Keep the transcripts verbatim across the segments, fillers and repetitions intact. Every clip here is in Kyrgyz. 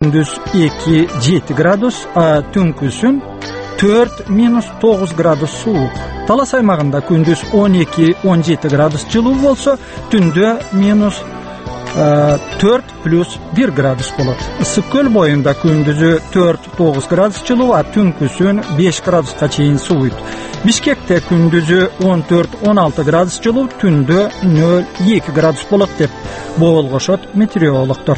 күндүз эки жети градус, а түнкүсүн төрт минус тогуз градус суук. Талас аймагында күндүз он эки он жети градус жылуу болсо, түндө минус төрт плюс бир градус болот. Ысык көл боюнда күндүзү төрт тогуз градус жылуу, а түнкүсүн беш градуска чейин сууйт. Бишкекте күндүзү он төрт он алты градус жылуу, түндө нөл эки градус болот деп болгошот метеорологдор.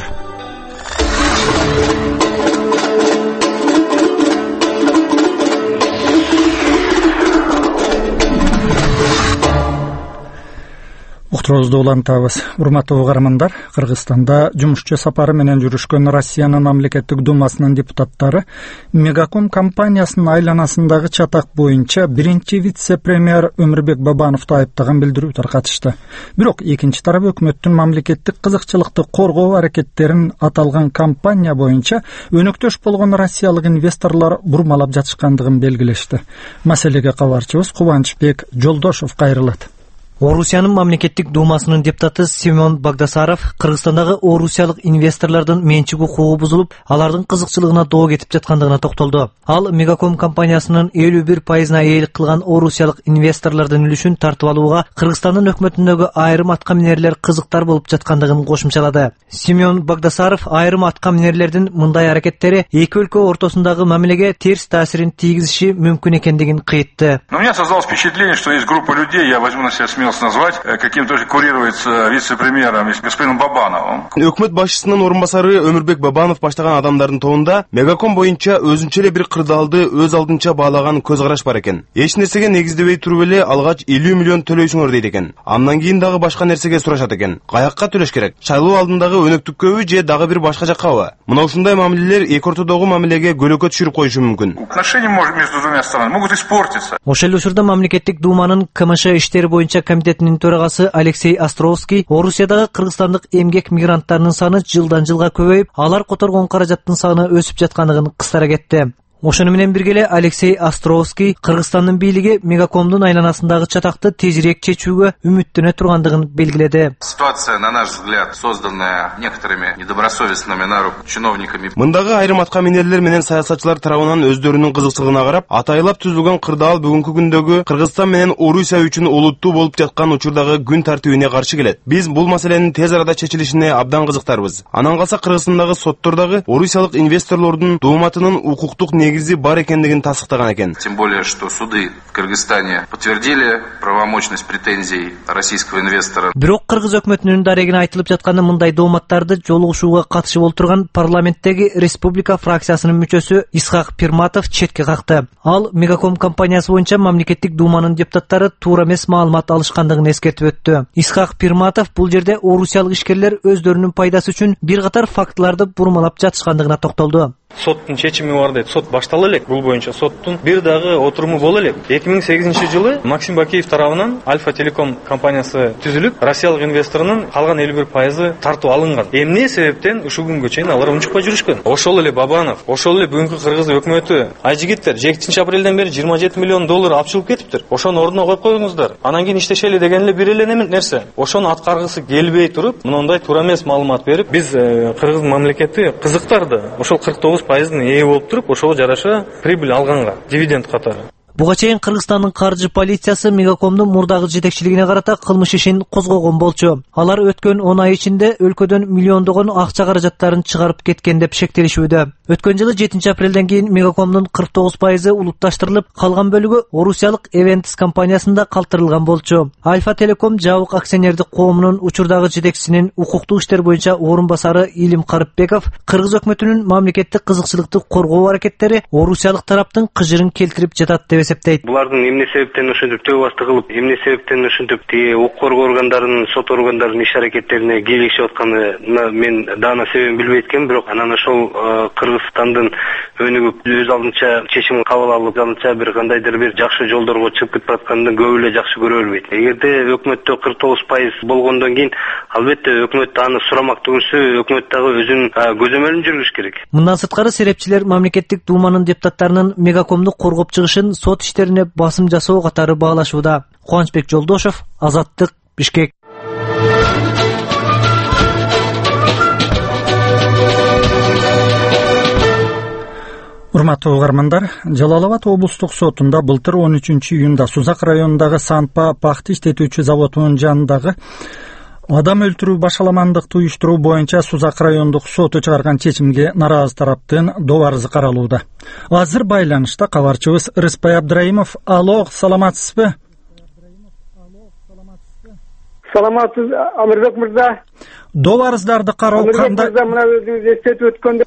Уктуруубузду улантабыз. Урматтуу угармандар, Кыргызстанда жумушчу сапары менен жүрүшкөн Россиянын мамлекеттик думасынын депутаттары Мегаком компаниясынын айланасындагы чатак боюнча биринчи вице-премьер Өмүрбек Бабановду айыптаган билдирүү таркатышты. Бирок экинчи тарап өкмөттүн мамлекеттик кызыкчылыкты коргоо аракеттерин аталган компания боюнча өнөктөш болгон россиялык инвесторлор бурмалап жатышкандыгын белгилешти. Маселеге кабарчыбыз Кубанычбек Жолдошов кайрылат. Орусиянын мамлекеттик думасынын депутаты Семен Багдасаров Кыргызстандагы орусиялык инвесторлордун менчик укугу бузулуп, алардын кызыкчылыгына доо кетип жаткандыгына токтолду. Ал Мегаком компаниясынын элүү бир пайызына ээлик кылган орусиялык инвесторлордун үлүшүн тартып алууга Кыргызстандын өкмөтүндөгү айрым атка минерлер кызыктар болуп жаткандыгын кошумчалады. Семен Багдасаров айрым атка минерлердин мындай аракеттери эки өлкө ортосундагы мамилеге терс таасирин тийгизиши мүмкүн экендигин кыйтты. У меня создалось впечатление, что есть группа людей, я возьму на себя смелость назвать, каким тоже курируется вице-премьером господином Бабановым. Өкмөт башчысынын орун басары Өмүрбек Бабанов баштаган адамдардын тобунда Мегаком боюнча өзүнчө эле бир кырдаалды өз алдынча баалаган көз караш бар экен. Эч нерсеге негиздебей туруп эле алгач элүү миллион төлөйсүңөр дейт экен. Андан кийин дагы башка нерсеге сурашат экен. Каякка төлөш керек? Шайлоо алдындагы өнөктүккөбү же дагы бир башка жаккабы? Мына ушундай мамилелер эки ортодогу мамилеге көлөкө түшүрүп коюшу мүмкүн. Отношения между двумя странами могут испортиться. Ошол эле учурда мамлекеттик думанын КМШ иштери боюнча комитетинин төрагасы Алексей Островский Орусиядагы кыргызстандык эмгек мигранттарынын саны жылдан жылга көбөйүп, алар которгон каражаттын саны өсүп жаткандыгын кыстара кетти. Ошону менен бирге эле Алексей Островский Кыргызстандын бийлиги Мегакомдун айланасындагы чатакты тезирээк чечүүгө үмүттөнө тургандыгын белгиледи. Ситуация, на наш взгляд, созданная некоторыми недобросовестными на руку чиновниками. Мындагы айрым атка минерлер менен саясатчылар тарабынан өздөрүнүн кызыкчылыгына карап, атайлап түзүлгөн кырдаал бүгүнкү күндөгү Кыргызстан менен Орусия үчүн олуттуу болуп жаткан учурдагы күн тартибине каршы келет. Биз бул маселенин тез арада чечилишине абдан кызыктарбыз. Анан калса Кыргызстандагы соттордогу орусиялык инвесторлордун дооматынын укуктук бар экендигин тасыктаган экен. Тем более, что суды в Кыргызстане подтвердили правомочность претензий российского инвестора. Бирок Кыргыз өкмөтүнүн дарегине айтылып жатканы мындай дооматтарды жолугушууга катышып олтурган парламенттеги Республика фракциясынын мүчөсү Исхак Пирматов четке какты. Ал Мегаком компаниясы боюнча мамлекеттик думанын депутаттары туура эмес маалымат алышкандыгын эскертип өттү. Исхак Пирматов бул жерде орусиялык ишкерлер өздөрүнүн пайдасы үчүн бир катар фактыларды бурмалап жатышкандыгына токтолду. Соттун чечими бар дейт. Сот баштала элек. Бул боюнча соттун бир дагы отуруму боло элек. эки миң сегизинчи жылы Максим Бакеев тарабынан Альфа Телеком компаниясы түзүлүп, россиялык инвесторунун калган элүү бир пайызы тартып алынган. Эмне себептен ушул күнгө чейин алар унчукпай жүрүшкөн? Ошол эле Бабанов, ошол эле бүгүнкү Кыргыз өкмөтү, айжигиттер жетинчи апрелден бери жыйырма жети миллион доллар алып чыгып кетиптир. Ошону ордуна коюп коюңуздар. Анан кийин иштешели деген эле бир эле нерсе. Ошону аткаргысы келбей туруп, мындай туура эмес маалымат берип, биз Кыргыз мамлекети кызыктарды. Ошол кырк тогуз пайыздын ээ болуп туруп, ошого жараша прибыль алганга, дивиденд катары. Буга чейин Кыргызстандын каржы полициясы Мегакомдун мурдагы жетекчилигине карата кылмыш ишин козгогон болчу. Алар өткөн он ай ичинде өлкөдөн миллиондогон акча каражаттарын чыгарып кеткен деп шектелишүүдө. Өткөн жылы жетинчи апрелден кийин Мегакомдун кырк тогуз пайызы улутташтырылып, калган бөлүгү орусиялык Events компаниясында калтырылган болчу. Альфа Телеком жабык акционердик коомунун учурдагы жетекчисинин укуктук иштер боюнча орун басары Илим Карыпбеков Кыргыз өкмөтүнүн мамлекеттик кызыкчылыкты коргоо аракеттери орусиялык тараптын кыжырын келтирип жатат деп эсептейт. Булардын эмне себептен ушинтип төбө басты кылып, эмне себептен ушинтип тие укук коргоо органдарынын, сот органдарынын иш аракеттерине кийлигишип атканы мен даана себебин билбейт экенмин, бирок анан ошол Кыргызстандын өнүгүп өз алдынча чечим кабыл алып, алдынча бир кандайдыр бир жакшы жолдорго чыгып кетип атканын көп эле жакшы көрө бербейт. Эгерде өкмөттө кырк тогуз пайыз болгондон кийин, албетте өкмөт аны сурамак түгүлсө, өкмөт дагы өзүнүн көзөмөлүн жүргүзүш керек. Мындан сырткары серепчилер мамлекеттик думанын депутаттарынын Мегакомду коргоп чыгышын сот иштерине басым жасоо катары баалашууда. Кубанычбек Жолдошов, Азаттык, Бишкек. урматтуу угармандар, Жалал Абад облустук сотунда былтыр он үчүнчү июнда Сузак районундагы Санпа пахта иштетүүчү заводунун жанындагы адам өлтүрүү башаламандыкты уюштуруу боюнча Сузак райондук соту чыгарган чечимге нааразы тараптын доо арызы каралууда. Азыр байланышта кабарчыбыз Рыспай Абдраимов. Алло, саламатсызбы? Саламатсыз, Амирбек мырза. Доо арыздарды кароо кандай? Амирбек мырза, мына өзүңүз эстетип өткөндө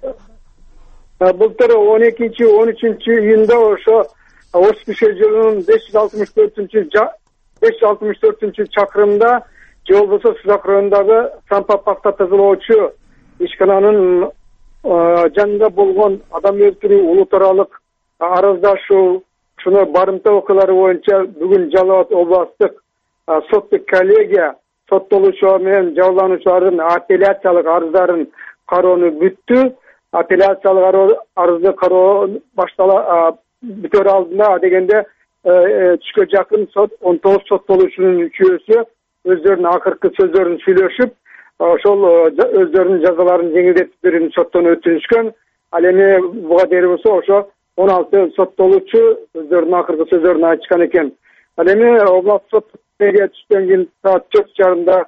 былтыр он экинчи он үчүнчү июнда ошо отуз беш жылынын беш жүз алтымыш төртүнчү беш жүз алтымыш төртүнчү чакырымда же болбосо Сузак районундагы Санпа пахта тазалоочу ишкананын жанында болгон адам өлтүрүү улуу тууралык арыздашуу, ушуну барымта окуялары боюнча бүгүн Жалал Абад областык соттук коллегия соттолуучулар менен жабырлануучулардын апелляциялык арыздарын кароону бүттү. Апелляциялык арызды кароо баштала бүтөр алдында дегенде түшкө жакын сот он тогуз соттолуучунун үчөөсү өздөрүнүн акыркы сөздөрүн сүйлөшүп, ошол өздөрүнүн жазаларын жеңилдетип берүүнү соттон өтүнүшкөн. Ал эми буга дейин болсо ошо он алты соттолуучу өздөрүнүн акыркы сөздөрүн айтышкан экен. Ал эми областык сотко түштөн кийин саат төрт жарымда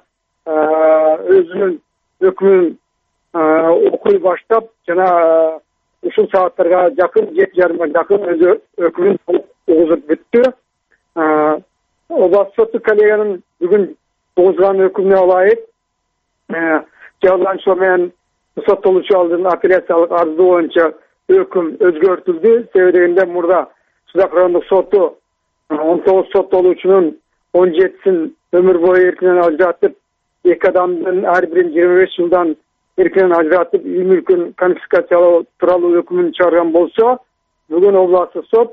өзүнүн өкүмүн окуй баштап, жана ушул сааттарга жакын жети жарымга жакын өзү өкүмүн угузуп бүттү. Областык соттук коллегиянын бүгүн угузган өкүмүнө ылайык жабырлануучулар менен соттолуучулардын апелляциялык арызы боюнча өкүм өзгөртүлдү. Себеби дегенде мурда Сузак райондук соту он тогуз соттолуучунун он жетисин өмүр бою эркинен ажыратып, эки адамдын ар бирин жыйырма беш жылдан эркинен ажыратып, үй мүлкүн конфискациялоо тууралуу өкүмүн чыгарган болсо, бүгүн областык сот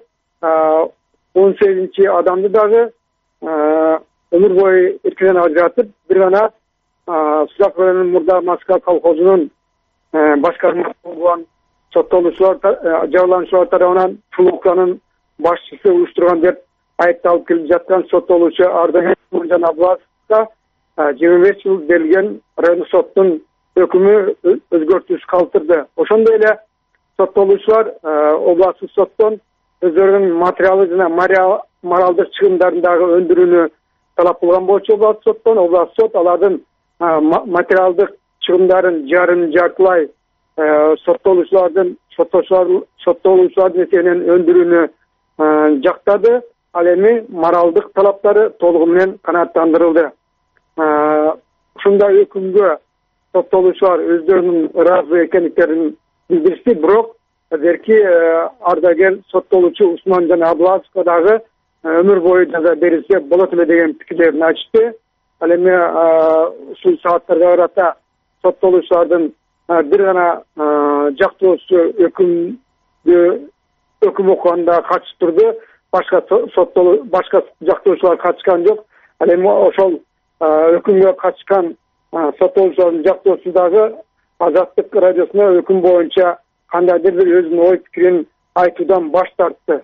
он сегизинчи адамды дагы өмүр бою эркинен ажыратып, бир гана Сузак районунун мурда Маска колхозунун башкармасы болгон соттолуучулар жабырлануучулар тарабынан Фулуканын башчысы уюштурган деп айыпталып келип жаткан соттолуучу Ардагер Муржан Аббасовго жыйырма беш жыл берилген райондук соттун өкүмү өзгөртүүсүз калтырды. Ошондой эле соттолуучулар областык соттон өздөрүнүн материалдык жана моралдык чыгымдарын дагы өндүрүүнү талап кылган болчу областык соттон. Областык сот алардын материалдык чыгымдарын жарым жартылай соттолуучулардын соттолуучулардын эсебинен өндүрүүнү жактады. Ал эми моралдык талаптары толугу менен канааттандырылды. Ушундай өкүмгө соттолуучулар өздөрүнүн ыраазы экендиктерин билдиришти, бирок азырки ардагер соттолуучу Усманжан Абласовго дагы өмүр бою жаза берилсе болот эле деген пикирлерин айтышты. Ал эми ушул сааттарга карата соттолуучулардын бир гана жактоосу өкүмдү өкүм окуганда катышып турду. Башка соттолуу башка жактоочулар катышкан жок. Ал эми ошол өкүмгө катышкан соттолуучулардын жактоосу дагы Азаттык радиосуна өкүм боюнча кандайдыр бир өзүнүн ой пикирин айтуудан баш тартты.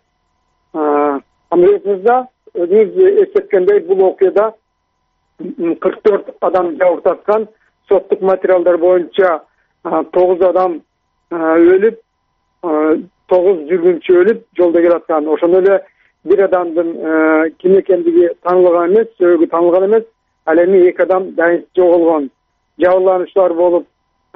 Америкабызда өзүңүз эстеткендей бул окуяда кырк төрт адам жабыртаткан, соттук материалдар боюнча тогуз адам өлүп, тогуз жүргүнчү өлүп жолдо келаткан. Ошондой эле бир адамдын ким экендиги таанылган эмес, сөөгү таанылган эмес. Ал эми эки адам дайынсыз жоголгон. Жабырлануучулар болуп,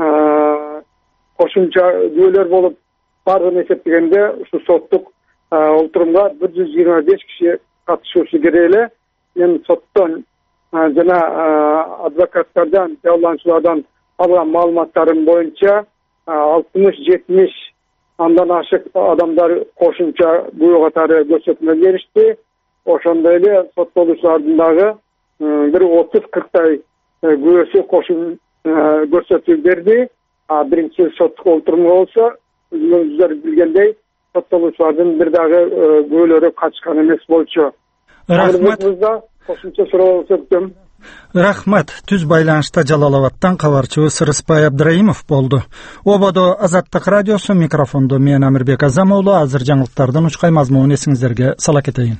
кошумча күбөлөр болуп, баардыгын эсептегенде ушу соттук олтурумга бир жүз жыйырма беш киши катышуучу керек эле. Мен соттон жана адвокаттардан, жабырлануучулардан алган маалыматтарым боюнча алтымыш жетимиш андан ашык адамдар кошумча күбө катары көрсөтмө беришти. Ошондой эле соттолуучулардын дагы бир отуз кырктай күбөсү кошум көрсөтүү берди. Биринчи соттук олтурумга болсо, өзүңүздөр билгендей, соттолуучулардын бир дагы күбөлөрү катышкан эмес болчу. Рахмат. Кошумча суроо болсо. Рахмат. Түз байланышта Жалал Абадтан кабарчыбыз Рыспай Абдраимов болду. Ободо Азаттык радиосу, микрофондо мен Амирбек Азамуулу. Азыр жаңылыктардын учкай мазмунун эсиңиздерге сала кетейин.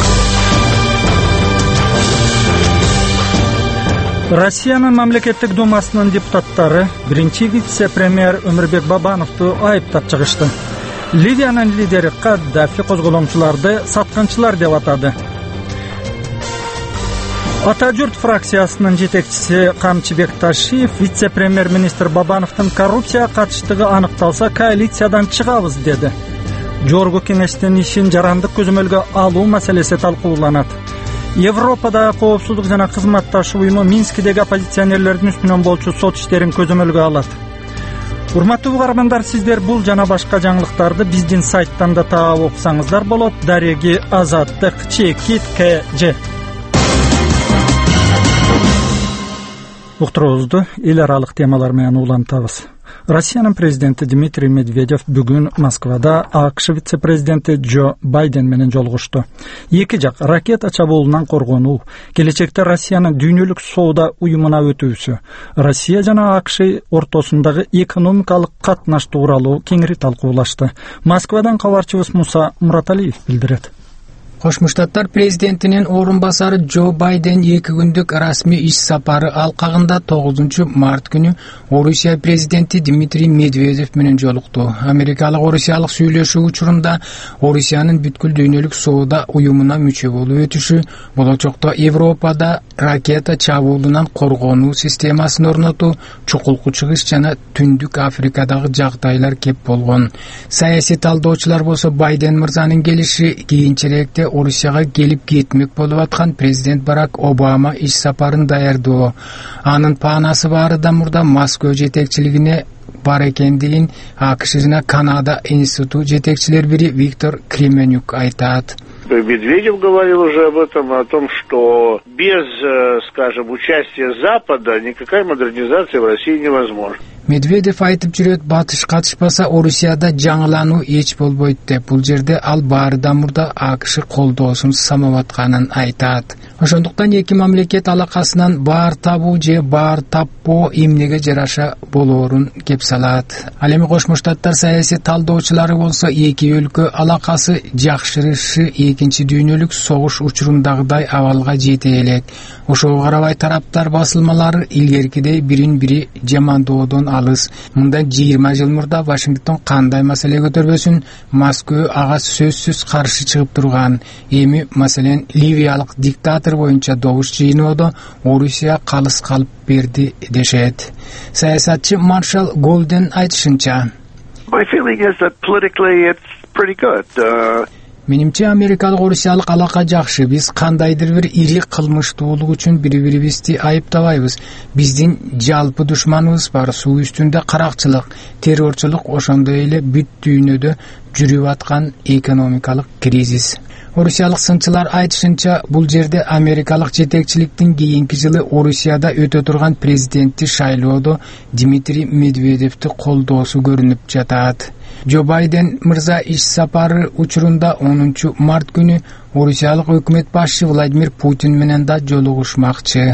Россиянын мамлекеттик думасынын депутаттары биринчи вице-премьер Өмүрбек Бабановду айыптап чыгышты. Ливиянын лидери Каддафи козголомчуларды саткынчылар деп атады. Ата журт фракциясынын жетекчиси Камчыбек Ташиев вице-премьер-министр Бабановдун коррупцияга катыштыгы аныкталса коалициядан чыгабыз деди. Жогорку кеңештин ишин жарандык көзөмөлгө алуу маселеси талкууланат. Европада коопсуздук жана кызматташуу уюму Минскидеги оппозиционерлердин үстүнөн болчу сот иштерин көзөмөлгө алат. Урматтуу угармандар, сиздер бул жана башка жаңылыктарды биздин сайттан да таап окусаңыздар болот. Дареги Азаттык Чекит КЖ. Уктуруубузду эл аралык темалар менен улантабыз. Россиянын президенти Дмитрий Медведев бүгүн Москвада АКШ вице-президенти Джо Байден менен жолугушту. Эки жак ракета чабуулунан коргонуу, келечекте Россиянын дүйнөлүк соода уюмуна өтүүсү, Россия жана АКШ ортосундагы экономикалык катнаш тууралуу кеңири талкуулашты. Москвадан кабарчыбыз Муса Мураталиев билдирет. Кошмо Штаттар президентинин орун басары Джо Байден эки күндүк расмий иш сапары алкагында тогузунчу март күнү Орусия президенти Дмитрий Медведев менен жолукту. Америкалык-орусиялык сүйлөшүү учурунда Орусиянын бүткүл дүйнөлүк соода уюмуна мүчө болуп өтүшү, болочокто Европада ракета чабуулунан коргонуу системасын орнотуу, чукулку чыгыш жана Түндүк Африкадагы жагдайлар кеп болгон. Саясий талдоочулар болсо Байден мырзанын келиши кийинчерээкте Орусияга келип кетмек болуп аткан президент Барак Обама иш сапарын даярдоо, анын паанасы баары да мурда Москва жетекчилигине бар экендигин АКШ жана Канада институту жетекчилер бири Виктор Кременюк айтат. Медведев говорил уже об этом, о том, что без, скажем, участия Запада никакая модернизация в России невозможна. Медведев айтып жүрөт, батыш катышпаса Орусияда жаңылануу эч болбойт деп. Бул жерде ал баарыдан мурда АКШ колдоосун самап атканын айтат. Ошондуктан эки мамлекет алакасынан баар табуу же баар таппоо эмнеге жараша болоорун кеп салат. Ал эми Кошмо Штаттар саясий талдоочулары болсо эки өлкө алакасы жакшырышы экинчи дүйнөлүк согуш учурундагыдай абалга жете элек. Ошого карабай тараптар басылмалары илгеркидей бирин бири жамандоодон алыс. Мындан жыйырма жыл мурда Вашингтон кандай маселе көтөрбөсүн, Москва ага сөзсүз каршы чыгып турган. Эми маселен ливиялык диктатор боюнча добуш жыйноодо Орусия калыс калып берди дешет. Саясатчы Маршал Голден айтышынча, My feeling is that politically it's pretty good. Uh... Менимче америкалык-орусиялык алака жакшы. Биз кандайдыр бир ири кылмыштуулук үчүн бири-бирибизди айыптабайбыз. Биздин жалпы душманыбыз бар. Суу үстүндө каракчылык, террорчулук, ошондой эле бүт дүйнөдө жүрүп аткан экономикалык кризис. Орусиялык сынчылар айтышынча, бул жерде америкалык жетекчиликтин кийинки жылы Орусияда өтө турган президенттик шайлоодо Дмитрий Медведевди колдоосу көрүнүп жатат. Джо Байден мырза иш сапары учурунда онунчу март күнү Орусиялык өкмөт башчы Владимир Путин менен да жолугушмакчы.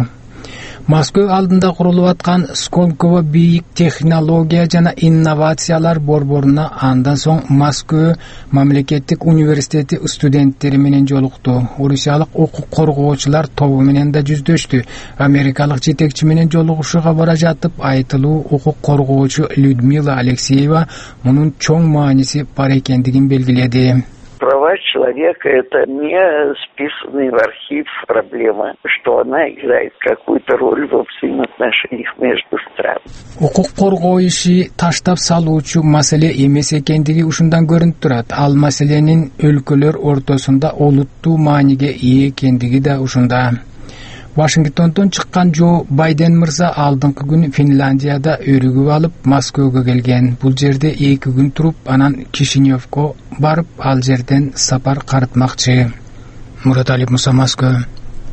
Москва алдында курулуп аткан Сколково бийик технология жана инновациялар борборуна андан соң Москва мамлекеттик университети студенттери менен жолукту. Орусиялык укук коргоочулар тобу менен да жүздөштү. Америкалык жетекчи менен жолугушууга бара жатып, айтылуу укук коргоочу Людмила Алексеева мунун чоң мааниси бар экендигин белгиледи. Права человека – это не списанная в архив проблема, что она играет какую-то роль во взаимоотношениях между странами. Укук коргоо иши таштап салуучу маселе эмес экендиги ушундан көрүнүп турат. Ал маселенин өлкөлөр ортосунда олуттуу мааниге ээ экендиги да ушунда. Вашингтондон чыккан Джо Байден мырза алдыңкы күнү Финляндияда өрүгүп алып Москвага келген. Бул жерде эки күн туруп, анан Кишиневко барып, ал жерден сапар карытмакчы. Муратали Муса, Москва.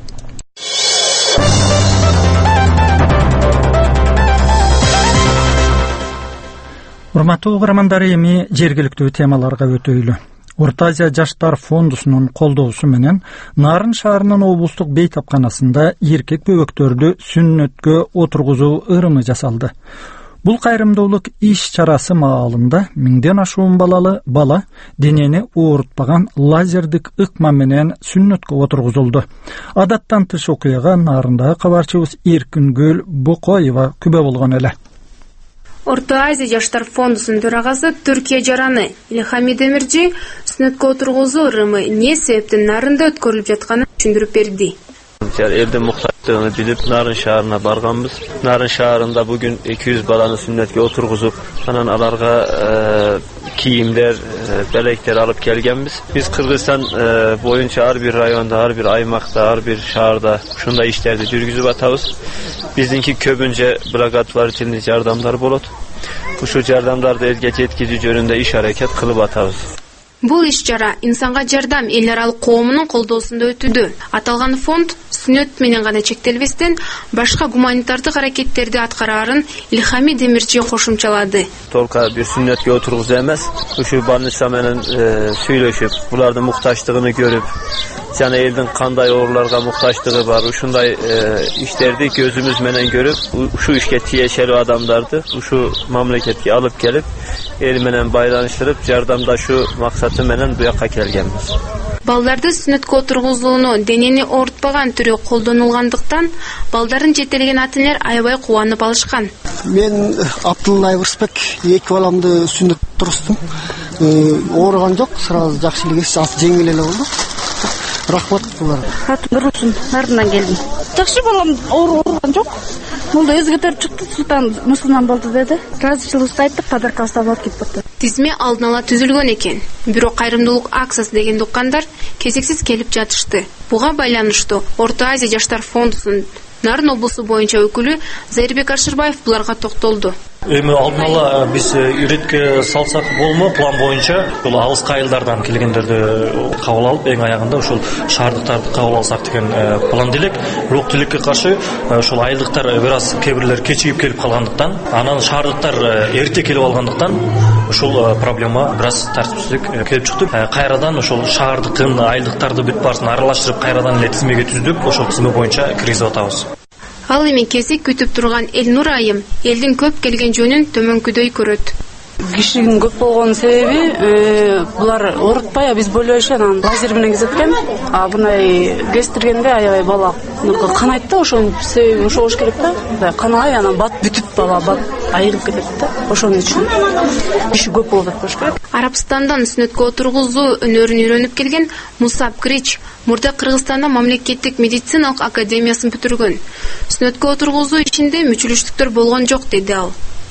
Урматтуу угармандар, эми жергиликтүү темаларга өтөйлү. Орто Азия жаштар фондусунун колдоосу менен Нарын шаарынын облустук бейтапканасында эркек бөбөктөрдү сүннөткө отургузуу ырымы жасалды. Бул кайрымдуулук иш чарасы маалында миңден ашуун балалы бала денени оорутпаган лазердик ыкма менен сүннөткө отургузулду. Адаттан тыш окуяга Нарындагы кабарчыбыз Эркингүл Бокоева күбө болгон эле. Орто Азия жаштар фондусунун төрагасы Түркия жараны Илхами Демиржи сүнөткө отургузуу ырымы эмне себептен Нарында өткөрүлүп жатканын түшүндүрүп берди. Элдин муктаждыгын билип Нарын шаарына барганбыз. Нарын шаарында бүгүн эки жүз баланы сүннөткө отургузуп, анан аларга кийимдер, белектер алып келгенбиз. Биз Кыргызстан боюнча ар бир районда, ар бир аймакта, ар бир шаарда ушундай иштерди жүргүзүп атабыз. Биздинки көбүнчө благотворительный жардамдар болот. Ушул жардамдарды элге жеткизүү жөнүндө иш аракет кылып атабыз. Бул иш-чара инсанга жардам эл аралык коомунун колдоосунда өтүүдө. Аталган фонд сүнөт менен гана чектелбестен башка гуманитардык аракеттерди аткарарын Илхами Демирчи кошумчалады. Толка бир сүнөткө отургузуу эмес, ушул больница менен сүйлөшүп, булардын муктаждыгын көрүп, жана элдин кандай ооруларга муктаждыгы бар, ушундай иштерди көзүмүз менен көрүп, ушул ишке тиешелүү адамдарды ушу мамлекетке алып келип, эл менен байланыштырып, жардамдашуу максаты менен буякка келгенбиз. Балдарды сүнөткө отургузууну денени оорутпаган түрү колдонулгандыктан, балдарын жетелеген ата-энелер аябай кубанып алышкан. Мен Абдулла Айбырсбек эки баламды сүнөт туруштум. Ооруган жок, сразу жакшы эле ап жеңил эле болду. Рахмат буларга. Атым Нурсун, Нардынан келдим. Жакшы, балам ооруган жок. Бул да өзгөтөр чыкты, Султан мусулман болду деди. Разычылыгыбызды айттык, подаркабызды алып кетип калды. Тизме алдын ала түзүлгөн экен. Бирок кайрымдуулук акциясы деген уккандар кезексиз келип жатышты. Буга байланыштуу Орто Азия жаштар фондусунун Нарын облусу боюнча өкүлү Зайырбек Ашырбаев буларга токтолду. Эми алдын ала биз үретке салсак болмо, план боюнча бул алыска айылдардан келгендерди кабыл алып, эң аягында ушул шаардыктарды кабыл алсак деген план делек. Бирок тилекке каршы ушул айылдыктар бир аз кээ бирлер кечигип келип калгандыктан, анан шаардыктар эрте келип алгандыктан ушул проблема бир аз тартипсиздик келип чыкты. Кайрадан ушул шаардыкын, айылдыктарды бүт баарсын аралаштырып, кайрадан эле тизмеге түздүк, ошол тизме боюнча киргизип атабыз. Ал эми кезек күтүп турган Элнур айым элдин көп келген жөнүн төмөнкүдөй көрөт. Кишинин көп болгон себеби булар оорутпай, биз бөлөшүп анан лазер менен кезеткен. А мындай кестиргенде аябай бала канайт да, ошонун себеби ошо болуш керек да. Канабай анан бат бүтүп бала бат айырылып кетет да. Ошонун үчүн киши көп болуп болуш керек. Арабстандан сүнөткө отургузуу өнөрүн үйрөнүп келген Мусаб Крич мурда Кыргызстанда мамлекеттик медициналык академиясын бүтүргөн. Сүнөткө отургузуу ичинде мүчүлүштүктөр болгон жок, деди ал.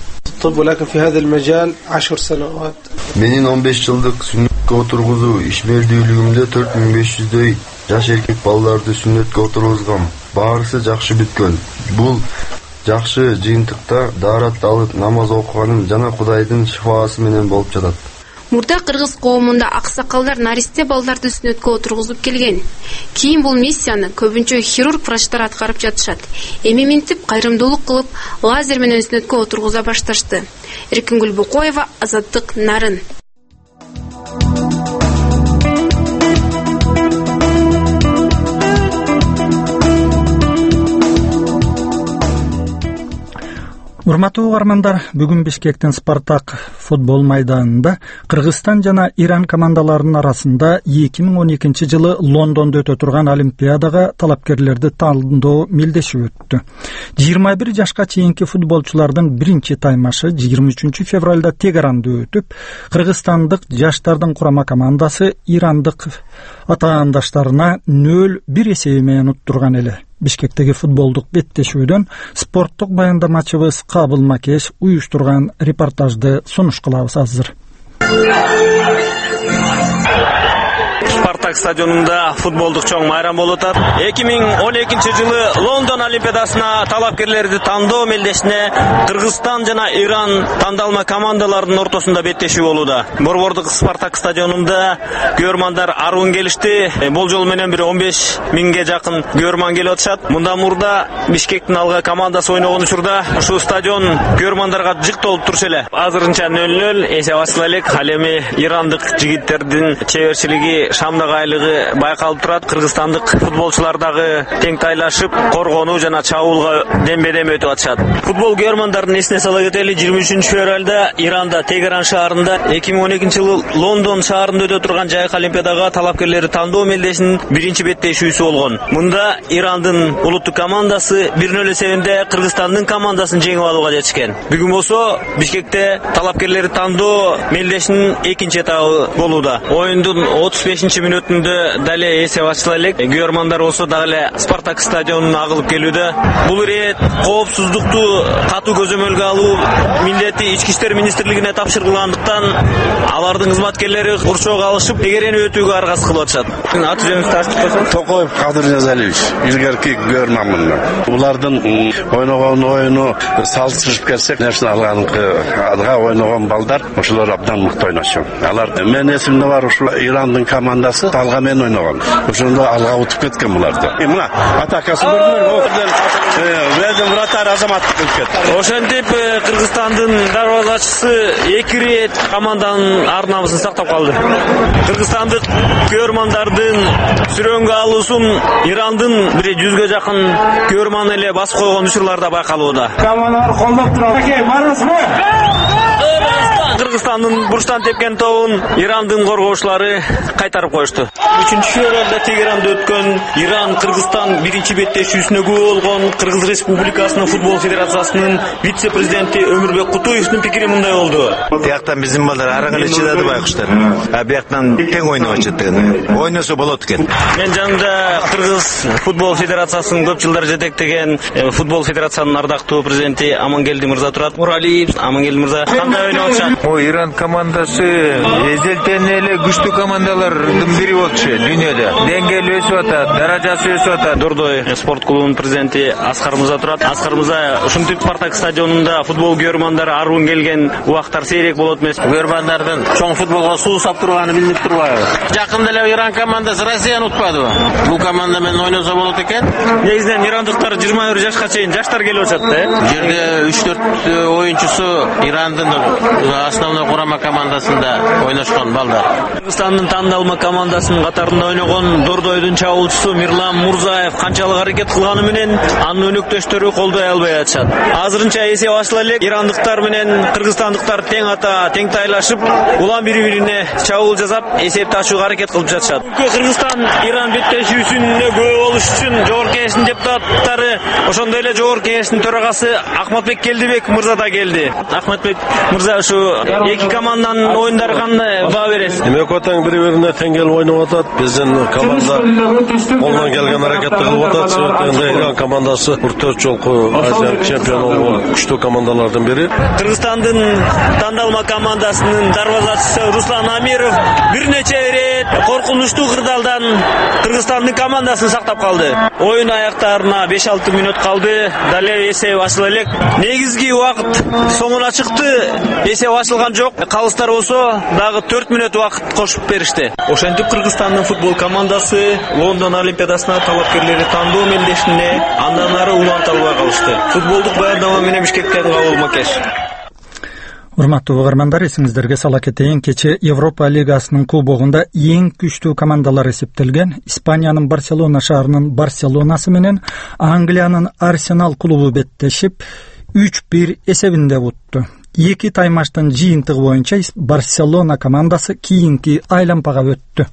Менин он беш жылдык сүннөткө отургузуу ишмердүүлүгүмдө төрт миң беш жүздөй жаш эркек балдарды сүннөткө отургузгам. Баарысы жакшы бүткөн. Бул жакшы жыйынтыкта даарат алып намаз окуганым жана Кудайдын шифаасы менен болуп жатат. Мурда кыргыз коомунда аксакалдар наристе балдарды сүнөткө отургузуп келген. Кийин бул миссияны көбүнчө хирург врачтар аткарып жатышат. Эми минтип кайрымдуулук кылып, лазер менен сүнөткө отургуза башташты. Эркингүл Букоева, Азаттык, Нарын. Урматтуу угармандар, бүгүн Бишкектин Спартак футбол майданында Кыргызстан жана Иран командаларынын арасында эки миң он экинчи жылы Лондондо өтө турган Олимпиадага талапкерлерди тандоо мелдешип өттү. жыйырма бир жашка чейинки футболчулардын биринчи таймашы жыйырма үчүнчү февралда Тегеранда өтүп, кыргызстандык жаштардын курама командасы ирандык атаандаштарына нөл бир эсеби менен уттурган эле. Бишкектеги футболдук беттешүүдөн спорттук баяндамачыбыз Кабыл Макеш уюштурган репортажды сунуш кылабыз азыр. Спартак стадионунда футболдук чоң майрам болуп атат. эки миң он экинчи жылы Лондон Олимпиадасына талапкерлерди тандоо мелдешине Кыргызстан жана Иран тандалма командаларынын ортосунда беттешүү болууда. Борбордук Спартак стадионунда көрөрмандар аргын келишти. Бул жол менен бир он беш миңге жакын көрөрман келип атышат. Мында мурда Бишкектин алга командасы ойногон учурда ушул стадион көрөрмандарга жык толуп турчу эле. Азырынча нөл нөл эсеп ачыла элек. Ал эми ирандык жигиттердин чеберчилиги шамдага ыңгайлыгы байкалып турат. Кыргызстандык футболчулар дагы тең тайлашып, коргонуу жана чабуулга дембедем өтүп атышат. Футбол көрөрмандарын эсине сала кетели, жыйырма үчүнчү февралда Иранда Тегеран шаарында эки миң он экинчи жылы Лондон шаарында өтө турган жайык олимпиадага талапкерлери тандоо мелдешинин биринчи беттешүүсү болгон. Мында Ирандын улуттук командасы бир нөл эсебинде Кыргызстандын командасын жеңип алууга жетишкен. Бүгүн болсо Бишкекте талапкерлери тандоо мелдешинин экинчи этабы болууда. Оюндун отуз бешинчи мүнөтүндө дале эсеп ачыла элек. Көрөрмандар болсо дагы эле Спартак стадионуна агылып келүүдө. Бул ирет коопсуздукту катуу көзөмөлгө алуу милдети ички иштер министрлигине тапшырылгандыктан алардын кызматкерлери урчок алышып, тегерени өтүүгө аргасыз кылып атышат. Аты жөнүңүздү ачып койсоңуз. Токоев Кадыр Жазалиевич, илгерки көрөрманмын. Булардын ойногон оюну салыштырып келсек, алга ойногон балдар ошолор абдан мыкты ойношот. Алар мен эсимде бар, ушул Ирандын командасы алга мен ойногон. Ошондо алга утуп кеткен буларды. Мына атакасы көрдүңөрбү? Веден вратарь Азамат кеткен. Ошентип Кыргызстандын дарбазачысы эки рет команданын ар намысын сактап калды. Кыргызстандык көрөрмандардын сүрөнгө алуусун Ирандын бир жүзгө жакын көрөрман эле басып койгон учурларда байкалууда. Командалар колдоп турат. Барасызбы? Кыргызстандын бурчтан тепкен тобун Ирандын коргоочулары кайтарып коюшту. үчүнчү февралда Тегеранда өткөн Иран Кыргызстан биринчи беттешүүсүнө күбө болгон Кыргыз Республикасынын футбол федерациясынын вице-президенти Өмүрбек Кутуевдин пикири мындай болду. Тияктан биздин балдар арыгын ичиде байкуштар. А бияктан тең ойноп атышат деген. Ойносо болот экен. Мен жанымда Кыргыз футбол федерациясынын көп жылдар жетектеген футбол федерациясынын ардактуу президенти Амангелди мырза турат. Муралиев, Амангелди мырза кандай ойноп атышат? О, Иран командасы эзелтен эле күчтүү командалардын бири болчу дүйнөдө. Деңгээли өсүп атат, даражасы өсүп атат. Дордой спорт клубунун президенти Аскар мырза турат. Аскар мырза, ушинтип Спартак стадионунда футбол көрөрмандары арбын келген убактар сейрек болот эмес. Көрөрмандардын чоң футболго суу сап турганы билинип турбайбы? Жакында эле Иран командасы Россияны утпадыбы? Бул команда менен ойносо болот экен. Негизинен ирандыктар жыйырма бир жашка чейин жаштар келип атат да. Бул жерде үч төрт оюнчусу Ирандын основной курама командасында ойношкон балдар. Кыргызстандын тандалма командасынын катарында ойногон Дордойдун чабуулчусу Мирлан Мурзаев канчалык аракет кылганы менен анын өнөктөштөрү колдой албай атышат. Азырынча эсеп ачыла элек. Ирандыктар менен кыргызстандыктар тең ата, тең тайлашып, улам бири-бирине чабуул жасап, эсепти ачууга аракет кылып жатышат. Кыргызстан Иран беттешүүсүнө күбө болуш үчүн Жогорку Кеңештин депутаттары, ошондой эле Жогорку Кеңештин төрагасы Акматбек Келдибек мырза да келди. Акматбек мырза, ушу эки команданын оюндары кандай баа бересиз? Эки отаң бири-бирине тең келип ойноп атат. Биздин команда колдон келген аракетти кылып атат. Себептен Иран командасы бир төрт жолку Азия чемпиону болгон күчтүү командалардын бири. Кыргызстандын тандалма командасынын дарбазачысы Руслан Амиров бир нече рет коркунучтуу кырдаалдан Кыргызстандын командасын сактап калды. Оюн аяктарына беш алты мүнөт калды. Дале эсеп ачыла элек. Негизги убакыт соңуна чыкты. Эсеп ачылган жок. Калыстар болсо дагы төрт мүнөт убакыт кошуп беришти. Ошентип Кыргызстандын футбол командасы Лондон олимпиадасына талапкерлери тандоо мелдешине андан ары уланта албай калышты. Футболдук баяндама менен Бишкектен Кабыл Макеш. Урматтуу угармандар, эсиңиздерге сала кетейин, кече Европа лигасынын кубогунда эң күчтүү командалар эсептелген. Испаниянын Барселона шаарынын Барселонасы менен Англиянын Арсенал клубу беттешип үч бир эсебинде бутту. Эки таймаштын жыйынтыгы боюнча Барселона командасы кийинки айлампага өттү.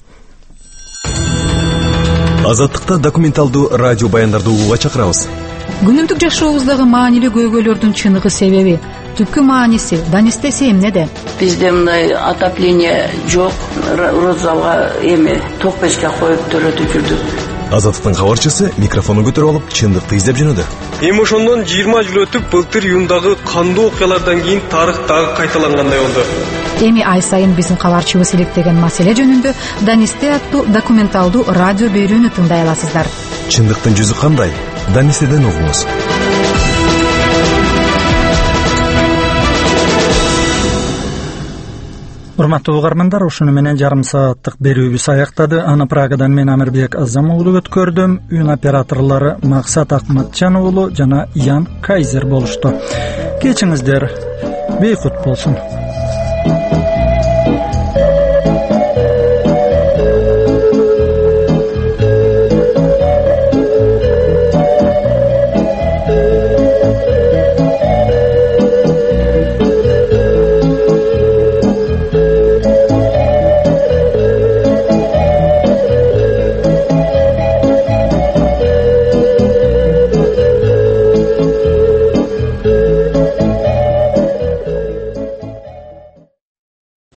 Азаттыкта документалдуу радио баяндарды угууга чакырабыз. Күнүмдүк жашообуздагы маанилүү көйгөйлөрдүн чыныгы себеби, түпкү мааниси, данистеси эмнеде? Бизде мындай отопление жок, розалга эми ток печке коюп төрөтүп жүрдүк. Азаттыктын кабарчысы микрофонун көтөрүп алып, чындыкты издеп жөнөдү. Эми ошондон жыйырма жыл өтүп, былтыр июндагы кандуу окуялардан кийин тарых дагы кайталангандай болду. Эми ай сайын биздин кабарчыбыз иликтеген маселе жөнүндө Данисте аттуу документалдуу радио берүүнү тыңдай аласыздар. Чындыктын жүзү кандай? Данистеден угуңуз. Урматтуу угармандар, ушуну менен жарым сааттык берүүбүз аяктады. Аны Прагадан мен Амирбек Азам уулу өткөрдүм. Үн операторлору Максат Акматжан уулу жана Ян Кайзер болушту. Кечиңиздер бейкут болсун.